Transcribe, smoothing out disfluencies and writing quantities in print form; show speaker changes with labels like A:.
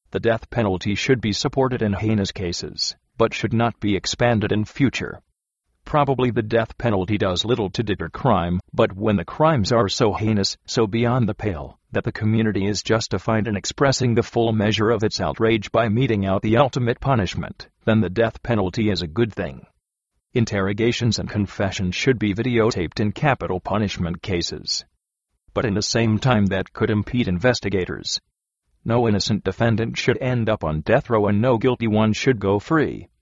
A: The death penalty should be supported in heinous cases, but should not be expanded in future. Probably the death penalty does little to deter crime, but when the crimes are so heinous, so beyond the pale, that the community is justified in expressing the full measure of its outrage by meting out the ultimate punishment, then the death penalty is a good thing. Interrogations and confessions should be videotaped in capital punishment cases. But in the same time that could impede investigators. No innocent defendant should end up on death row and no guilty one should go free.